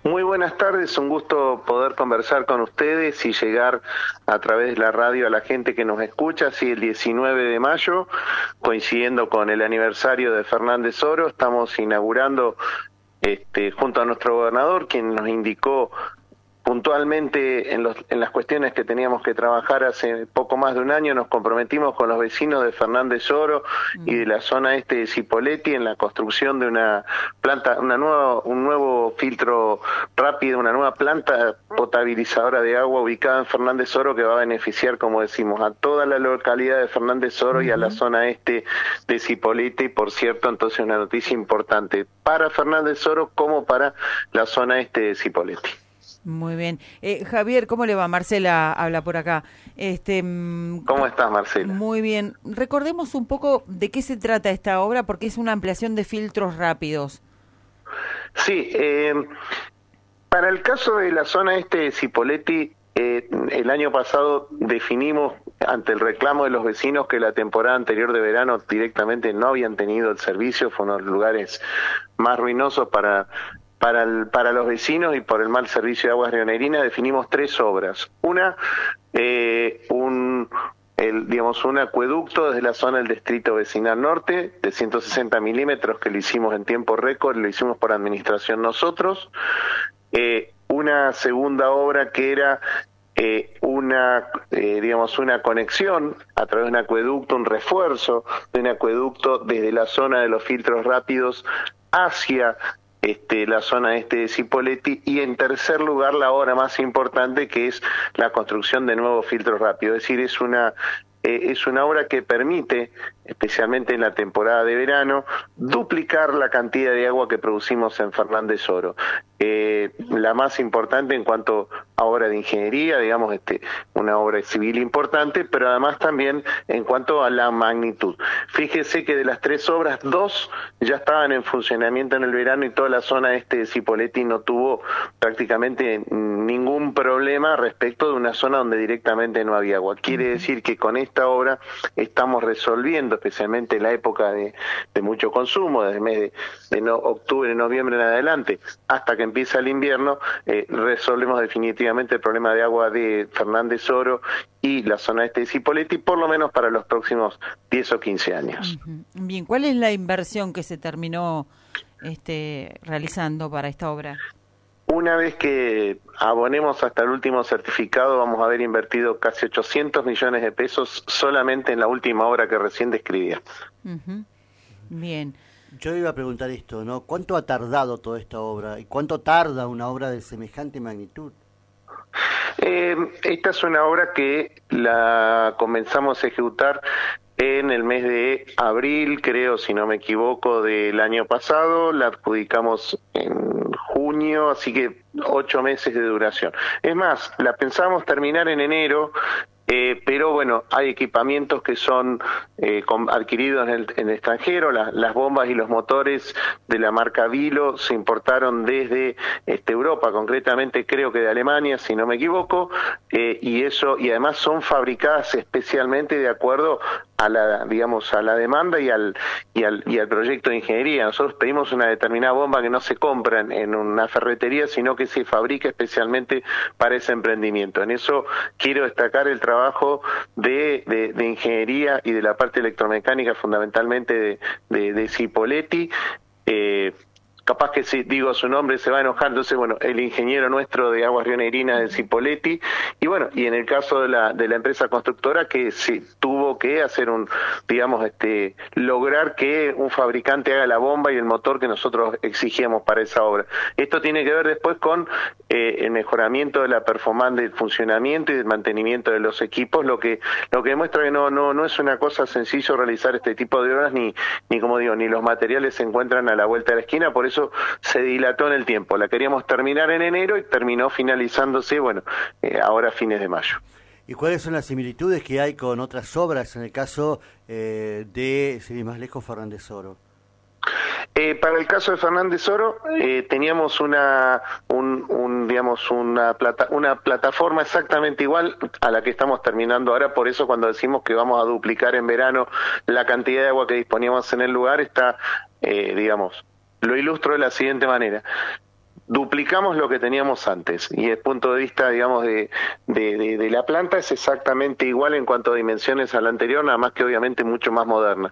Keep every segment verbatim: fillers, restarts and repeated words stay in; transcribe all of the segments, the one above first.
Muy buenas tardes, un gusto poder conversar con ustedes y llegar a través de la radio a la gente que nos escucha. Así el diecinueve de mayo, coincidiendo con el aniversario de Fernández Oro, estamos inaugurando este, junto a nuestro gobernador, quien nos indicó puntualmente en, los, en las cuestiones que teníamos que trabajar hace poco más de un año. Nos comprometimos con los vecinos de Fernández Oro y de la zona este de Cipolletti en la construcción de una planta, una nueva, un nuevo filtro rápido, una nueva planta potabilizadora de agua ubicada en Fernández Oro que va a beneficiar, como decimos, a toda la localidad de Fernández Oro uh-huh. y a la zona este de Cipolletti. Por cierto, entonces una noticia importante para Fernández Oro como para la zona este de Cipolletti. Muy bien. Eh, Javier, ¿cómo le va? Marcela habla por acá. Este, ¿Cómo estás, Marcela? Muy bien. Recordemos un poco de qué se trata esta obra, porque es una ampliación de filtros rápidos. Sí, eh, para el caso de la zona este de Cipolletti, eh, el año pasado definimos ante el reclamo de los vecinos que la temporada anterior de verano directamente no habían tenido el servicio, fue uno de los lugares más ruinosos para... Para, el, para los vecinos y por el mal servicio de aguas rionegrinas. Definimos tres obras. Una, eh, un, el, digamos, un acueducto desde la zona del distrito vecinal norte de ciento sesenta milímetros que lo hicimos en tiempo récord, lo hicimos por administración nosotros. Eh, una segunda obra que era eh, una, eh, digamos, una conexión a través de un acueducto, un refuerzo de un acueducto desde la zona de los filtros rápidos hacia Este, la zona este de Cipolletti, y en tercer lugar la obra más importante, que es la construcción de nuevos filtros rápidos. Es decir, es una eh, es una obra que permite, especialmente en la temporada de verano, duplicar la cantidad de agua que producimos en Fernández Oro. Eh, la más importante en cuanto a obra de ingeniería, digamos, este, una obra civil importante, pero además también en cuanto a la magnitud. Fíjese que de las tres obras, dos ya estaban en funcionamiento en el verano y toda la zona este de Cipolletti no tuvo prácticamente ningún problema respecto de una zona donde directamente no había agua. Quiere decir que con esta obra estamos resolviendo, especialmente en la época de, de mucho consumo, desde el mes de, de no, octubre, noviembre en adelante, hasta que empieza el invierno, eh, resolvemos definitivamente el problema de agua de Fernández Oro y la zona este de Cipolletti, por lo menos para los próximos diez o quince años. Uh-huh. Bien, ¿cuál es la inversión que se terminó este, realizando para esta obra? Una vez que abonemos hasta el último certificado, vamos a haber invertido casi ochocientos millones de pesos solamente en la última obra que recién describía. Uh-huh. Bien. Yo iba a preguntar esto, ¿no? ¿Cuánto ha tardado toda esta obra? ¿Y cuánto tarda una obra de semejante magnitud? Eh, esta es una obra que la comenzamos a ejecutar en el mes de abril, creo, si no me equivoco, del año pasado. La adjudicamos en junio, así que ocho meses de duración. Es más, la pensábamos terminar en enero, eh, pero bueno, hay equipamientos que son eh, con, adquiridos en el, en el extranjero. La, las bombas y los motores de la marca Vilo se importaron desde este, Europa, concretamente creo que de Alemania, si no me equivoco, eh, y eso, y además son fabricadas especialmente de acuerdo a la, digamos, a la demanda y al y al y al proyecto de ingeniería. Nosotros pedimos una determinada bomba que no se compra en, en una ferretería, sino que se fabrica especialmente para ese emprendimiento. En eso quiero destacar el trabajo de, de, de ingeniería y de la parte electromecánica, fundamentalmente de, de, de Cipolletti. Eh, capaz que si digo su nombre se va a enojar, entonces bueno, el ingeniero nuestro de aguas rionegrinas de Cipolletti, y bueno, y en el caso de la de la empresa constructora que se tuvo que hacer un, digamos, este, lograr que un fabricante haga la bomba y el motor que nosotros exigíamos para esa obra. Esto tiene que ver después con eh, el mejoramiento de la performance, del funcionamiento y del mantenimiento de los equipos, lo que lo que demuestra que no no no es una cosa sencilla realizar este tipo de obras, ni ni como digo, ni los materiales se encuentran a la vuelta de la esquina, por eso Eso se dilató en el tiempo. La queríamos terminar en enero y terminó finalizándose, bueno, eh, ahora a fines de mayo. ¿Y cuáles son las similitudes que hay con otras obras en el caso eh, de, sin ir más lejos, Fernández Oro? Eh, para el caso de Fernández Oro, eh, teníamos una, un, un, digamos, una, plata, una plataforma exactamente igual a la que estamos terminando ahora. Por eso cuando decimos que vamos a duplicar en verano la cantidad de agua que disponíamos en el lugar, está, eh, digamos, lo ilustro de la siguiente manera. duplicamos lo que teníamos antes, y desde el punto de vista, digamos, de, de, de, de la planta es exactamente igual en cuanto a dimensiones a la anterior, nada más que obviamente mucho más moderna.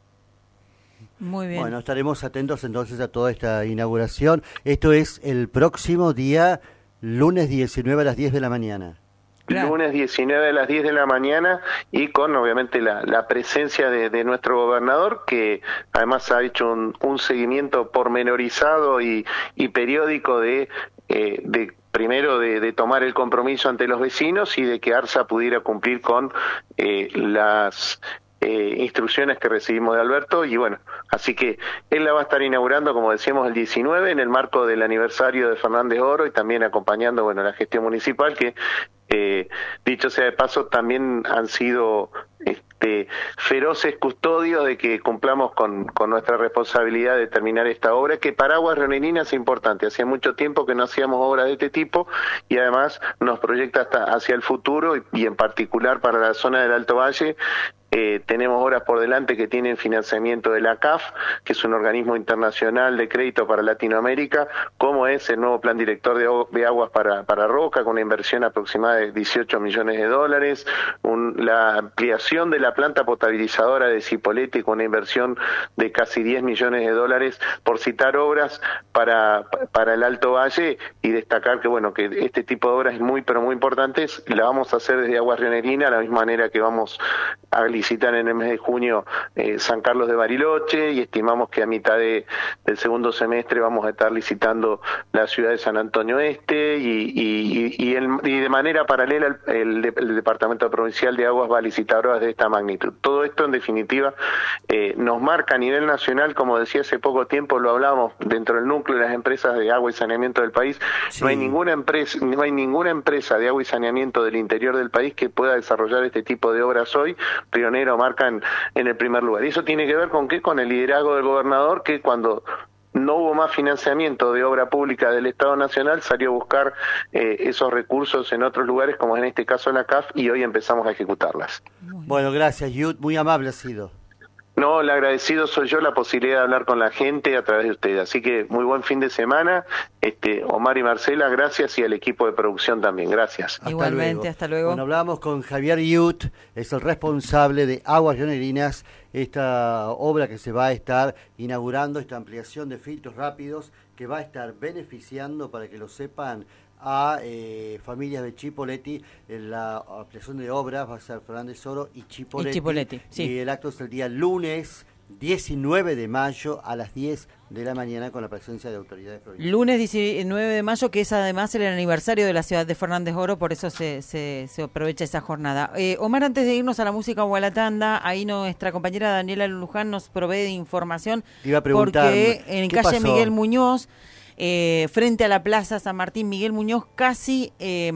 Muy bien. Bueno, estaremos atentos entonces a toda esta inauguración. Esto es el próximo día, lunes diecinueve a las diez de la mañana. Claro. Lunes diecinueve a las diez de la mañana, y con obviamente la, la presencia de, de nuestro gobernador, que además ha hecho un, un seguimiento pormenorizado y, y periódico de, eh, de primero de, de tomar el compromiso ante los vecinos y de que ARSA pudiera cumplir con eh, las eh, instrucciones que recibimos de Alberto. Y bueno, así que él la va a estar inaugurando, como decíamos, el diecinueve, en el marco del aniversario de Fernández Oro, y también acompañando, bueno, la gestión municipal, que Eh, dicho sea de paso, también han sido este, feroces custodios de que cumplamos con, con nuestra responsabilidad de terminar esta obra, que para Aguas Rionegrinas es importante. Hacía mucho tiempo que no hacíamos obras de este tipo, y además nos proyecta hasta hacia el futuro, y, y en particular para la zona del Alto Valle. Eh, tenemos obras por delante que tienen financiamiento de la C A F, que es un organismo internacional de crédito para Latinoamérica, como es el nuevo plan director de, de aguas para, para Roca, con una inversión aproximada de dieciocho millones de dólares, un, la ampliación de la planta potabilizadora de Cipolletti, con una inversión de casi diez millones de dólares, por citar obras para, para el Alto Valle, y destacar que bueno, que este tipo de obras es muy pero muy importantes, la vamos a hacer desde Aguas Rionegrinas, de la misma manera que vamos a licitar en el mes de junio eh, San Carlos de Bariloche, y estimamos que a mitad de, del segundo semestre vamos a estar licitando la ciudad de San Antonio Este, y, y, y, el, y de manera paralela el, el, el Departamento Provincial de Aguas va a licitar obras de esta magnitud. Todo esto, en definitiva, eh, nos marca a nivel nacional, como decía hace poco tiempo, lo hablábamos dentro del núcleo de las empresas de agua y saneamiento del país. Sí. No hay ninguna empresa, no hay ninguna empresa de agua y saneamiento del interior del país que pueda desarrollar este tipo de obras hoy. Pionero, marcan en el primer lugar. Y eso tiene que ver con qué, con el liderazgo del gobernador, que cuando no hubo más financiamiento de obra pública del Estado Nacional, salió a buscar eh, esos recursos en otros lugares, como en este caso la C A F, y hoy empezamos a ejecutarlas. Bueno, gracias, Yud, muy amable ha sido. No, el agradecido soy yo, la posibilidad de hablar con la gente a través de ustedes. Así que muy buen fin de semana. Este, Omar y Marcela, gracias, y al equipo de producción también, gracias. Hasta Igualmente, luego. hasta luego. Bueno, hablamos con Javier Yut, es el responsable de Aguas Rionegrinas, esta obra que se va a estar inaugurando, esta ampliación de filtros rápidos, que va a estar beneficiando, para que lo sepan, a eh, familias de Cipolletti. En la ampliación de obras va a ser Fernández Oro y Cipolletti. Y Cipolletti, sí. Y el acto es el día lunes diecinueve de mayo a las diez de la mañana, con la presencia de autoridades provinciales. Lunes diecinueve de mayo, que es además el aniversario de la ciudad de Fernández Oro, por eso se, se, se aprovecha esa jornada. Eh, Omar, antes de irnos a la música o a la tanda, ahí nuestra compañera Daniela Luján nos provee de información. Te iba a preguntar, porque en calle pasó? Miguel Muñoz, Eh, frente a la Plaza San Martín, Miguel Muñoz, casi eh,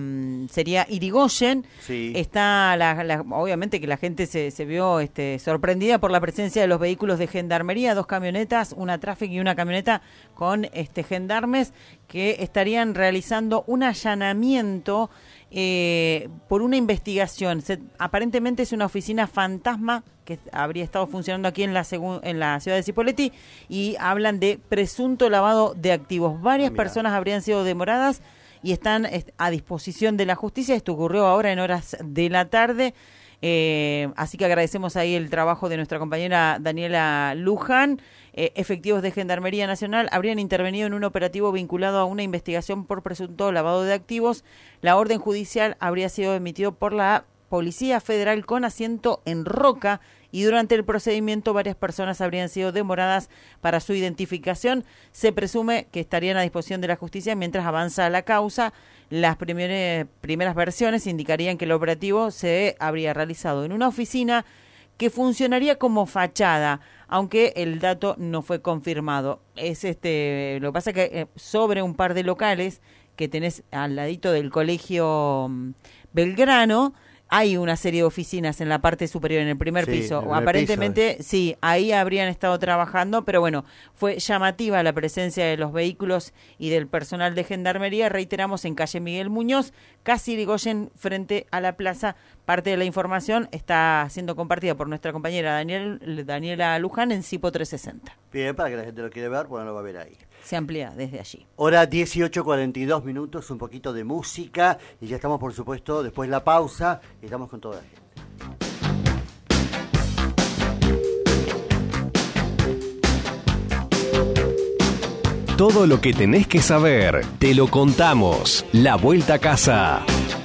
sería Irigoyen. Sí. Está, la, la, obviamente que la gente se, se vio este, sorprendida por la presencia de los vehículos de gendarmería, dos camionetas, una Traffic y una camioneta con este gendarmes, que estarían realizando un allanamiento eh, por una investigación. Se, aparentemente es una oficina fantasma que habría estado funcionando aquí en la segun, en la ciudad de Cipolletti, y hablan de presunto lavado de activos. Varias Mirá. personas habrían sido demoradas y están a disposición de la justicia. Esto ocurrió ahora en horas de la tarde. Eh, así que agradecemos ahí el trabajo de nuestra compañera Daniela Luján. Eh, efectivos de Gendarmería Nacional habrían intervenido en un operativo vinculado a una investigación por presunto lavado de activos. La orden judicial habría sido emitido por la Policía Federal con asiento en Roca, y durante el procedimiento varias personas habrían sido demoradas para su identificación. Se presume que estarían a disposición de la justicia mientras avanza la causa. Las primeras, primeras versiones indicarían que el operativo se habría realizado en una oficina que funcionaría como fachada, aunque el dato no fue confirmado. Es este, lo que pasa es que eh, sobre un par de locales que tenés al ladito del colegio Belgrano, hay una serie de oficinas en la parte superior, en el primer sí, piso. el primer Aparentemente, piso. sí, ahí habrían estado trabajando, pero bueno, fue llamativa la presencia de los vehículos y del personal de Gendarmería. Reiteramos, en calle Miguel Muñoz, casi Irigoyen, frente a la plaza. Parte de la información está siendo compartida por nuestra compañera Daniel, Daniela Luján en Cipo trescientos sesenta. Bien, para que la gente lo quiera ver, bueno, lo va a ver ahí. se amplía desde allí. Hora dieciocho cuarenta y dos minutos, un poquito de música y ya estamos, por supuesto, después de la pausa, estamos con toda la gente. Todo lo que tenés que saber, te lo contamos. La Vuelta a Casa.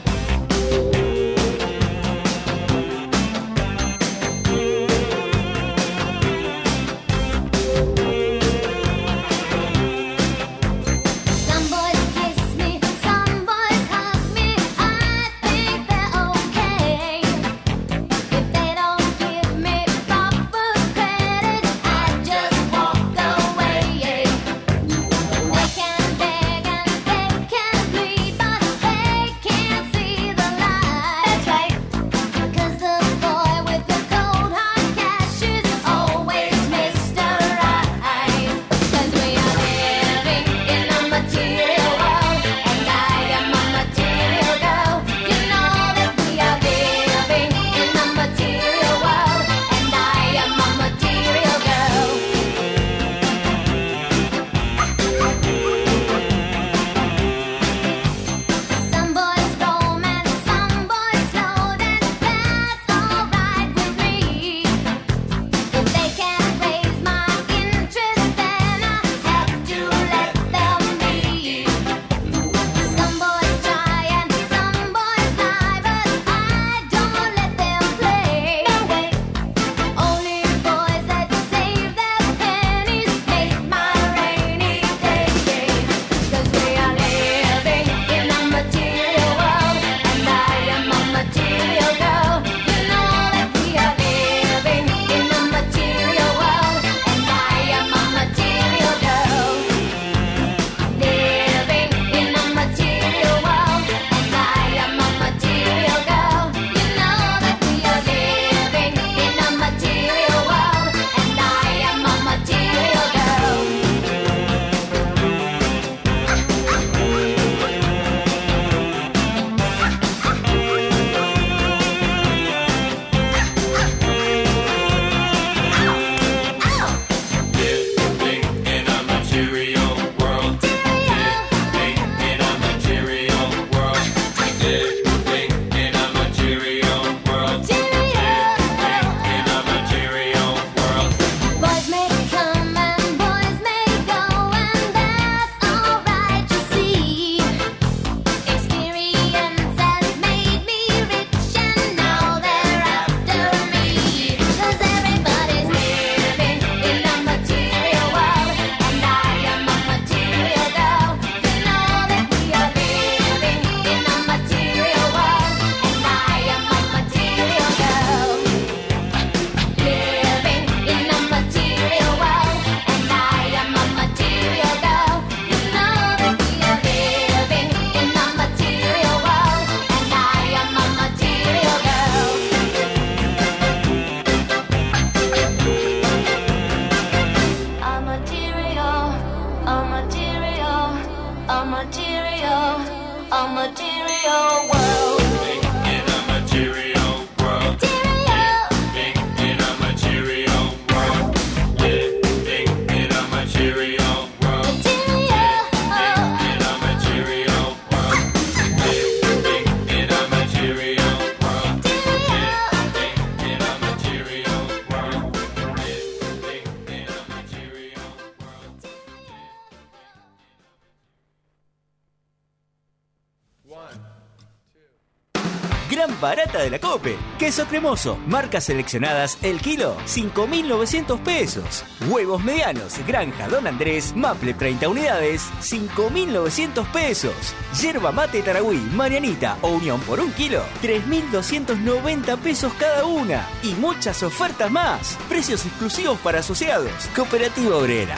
Gran barata de la COPE. Queso cremoso, marcas seleccionadas, el kilo, cinco mil novecientos pesos. Huevos medianos, Granja Don Andrés, Maple treinta unidades, cinco mil novecientos pesos. Yerba mate Taragüí, Marianita o Unión por un kilo, tres mil doscientos noventa pesos cada una. Y muchas ofertas más. Precios exclusivos para asociados. Cooperativa Obrera.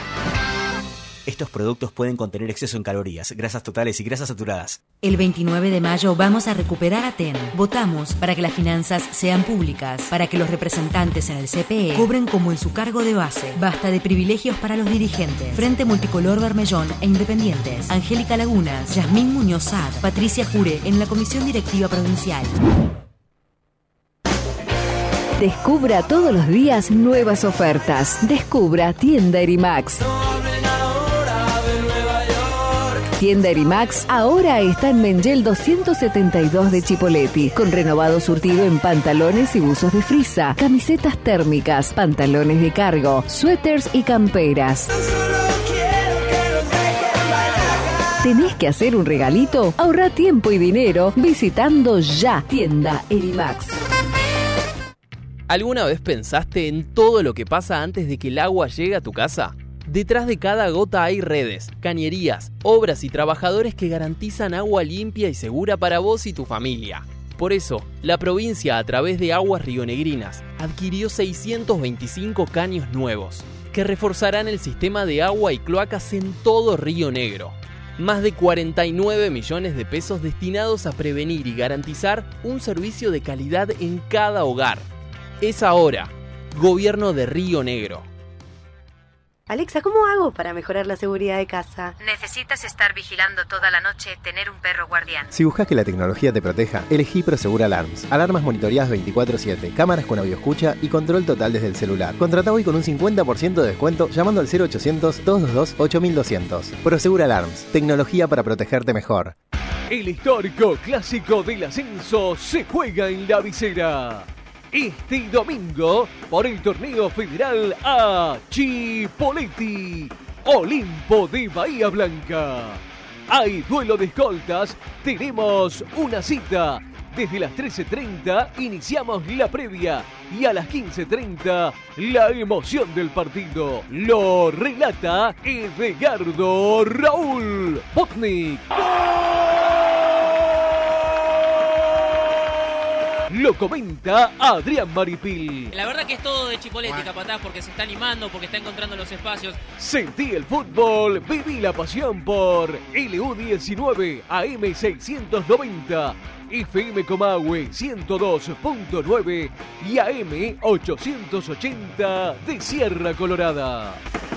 Estos productos pueden contener exceso en calorías, grasas totales y grasas saturadas. El veintinueve de mayo vamos a recuperar a T E N. Votamos para que las finanzas sean públicas, para que los representantes en el C P E cobren como en su cargo de base. Basta de privilegios para los dirigentes. Frente Multicolor Bermellón e Independientes. Angélica Lagunas, Yasmín Muñoz Sad, Patricia Jure en la Comisión Directiva Provincial. Descubra todos los días nuevas ofertas. Descubra Tienda Erimax. Tienda Erimax ahora está en Mengel doscientos setenta y dos de Chipoleti, con renovado surtido en pantalones y buzos de frisa, camisetas térmicas, pantalones de cargo, suéteres y camperas. ¿Tenés que hacer un regalito? Ahorra tiempo y dinero visitando ya Tienda Erimax. ¿Alguna vez pensaste en todo lo que pasa antes de que el agua llegue a tu casa? Detrás de cada gota hay redes, cañerías, obras y trabajadores que garantizan agua limpia y segura para vos y tu familia. Por eso, la provincia, a través de Aguas Rionegrinas, adquirió seiscientos veinticinco caños nuevos, que reforzarán el sistema de agua y cloacas en todo Río Negro. Más de cuarenta y nueve millones de pesos destinados a prevenir y garantizar un servicio de calidad en cada hogar. Es ahora, Gobierno de Río Negro. Alexa, ¿cómo hago para mejorar la seguridad de casa? Necesitas estar vigilando toda la noche, tener un perro guardián. Si buscas que la tecnología te proteja, elegí Prosegur Alarms. Alarmas monitoreadas veinticuatro siete, cámaras con audio escucha y control total desde el celular. Contrata hoy con un cincuenta por ciento de descuento llamando al cero ochocientos, doscientos veintidós, ocho mil doscientos. Prosegur Alarms, tecnología para protegerte mejor. El histórico clásico del ascenso se juega en la visera. Este domingo, por el torneo federal a Chipoleti, Olimpo de Bahía Blanca. Hay duelo de escoltas, tenemos una cita. Desde las trece treinta iniciamos la previa y a las quince treinta la emoción del partido. Lo relata Edgardo Raúl Botnik. Lo comenta Adrián Maripil. La verdad que es todo de Chipoleti, capataz, porque se está animando, porque está encontrando los espacios. Sentí el fútbol, viví la pasión por L U diecinueve A M seiscientos noventa, F M Comahue ciento dos punto nueve y A M ochocientos ochenta de Sierra Colorada.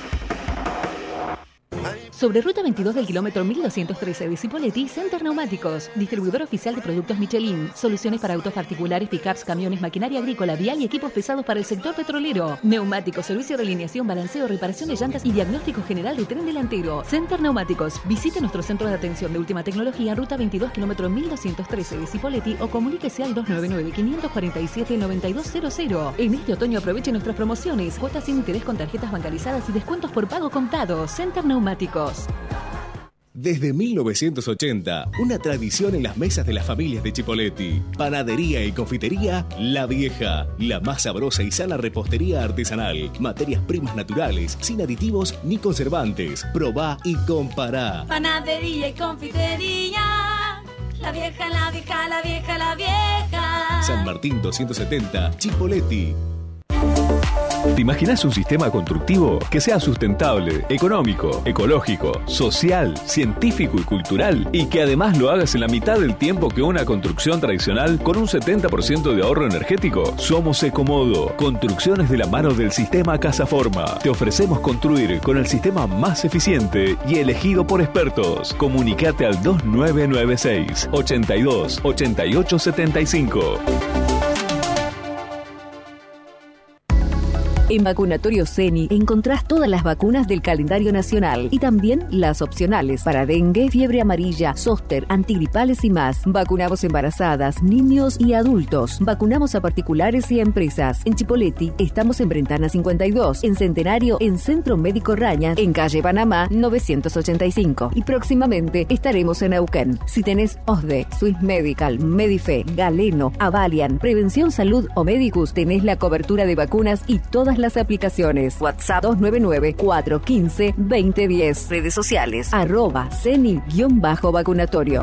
Sobre Ruta veintidós del kilómetro mil doscientos trece de Cipolletti, Center Neumáticos, distribuidor oficial de productos Michelin, soluciones para autos particulares, pickups, camiones, maquinaria agrícola, vial y equipos pesados para el sector petrolero. Neumáticos, servicio de alineación, balanceo, reparación de llantas y diagnóstico general de tren delantero. Center Neumáticos, visite nuestro centro de atención de última tecnología, Ruta veintidós kilómetro mil doscientos trece de Cipolletti o comuníquese al dos nueve nueve, cinco cuatro siete, nueve dos cero cero. En este otoño aproveche nuestras promociones, cuotas sin interés con tarjetas bancarizadas y descuentos por pago contado. Center Neumáticos. Desde mil novecientos ochenta, una tradición en las mesas de las familias de Chipolletti. Panadería y confitería La Vieja. La más sabrosa y sana repostería artesanal. Materias primas naturales, sin aditivos ni conservantes. Probá y compará. Panadería y confitería La Vieja, La Vieja, La Vieja, La Vieja. San Martín doscientos setenta, Chipolletti. ¿Te imaginas un sistema constructivo que sea sustentable, económico, ecológico, social, científico y cultural? Y que además lo hagas en la mitad del tiempo que una construcción tradicional con un setenta por ciento de ahorro energético. Somos Ecomodo, construcciones de la mano del sistema Casaforma. Te ofrecemos construir con el sistema más eficiente y elegido por expertos. Comunicate al dos nueve nueve seis, ochenta y dos, ochenta y ocho setenta y cinco. En Vacunatorio Ceni encontrás todas las vacunas del calendario nacional y también las opcionales para dengue, fiebre amarilla, zóster, antigripales y más. Vacunamos embarazadas, niños y adultos. Vacunamos a particulares y a empresas. En Chipolletti estamos en Brentana cincuenta y dos, en Centenario, en Centro Médico Raña, en Calle Panamá novecientos ochenta y cinco. Y próximamente estaremos en Neuquén. Si tenés O S D E, Swiss Medical, Medife, Galeno, Avalian, Prevención Salud o Medicus, tenés la cobertura de vacunas y todas las aplicaciones. WhatsApp dos nueve nueve, cuatro uno cinco, dos cero uno cero. Redes sociales arroba ceni-vacunatorio.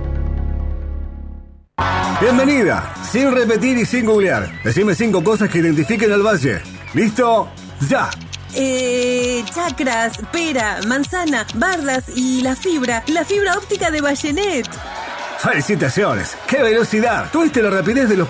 Bienvenida, sin repetir y sin googlear. Decime cinco cosas que identifiquen al valle. ¿Listo? ¡Ya! Eh, chacras, pera, manzana, bardas y la fibra. La fibra óptica de Vallenet. ¡Felicitaciones! ¡Qué velocidad! Tuviste la rapidez de los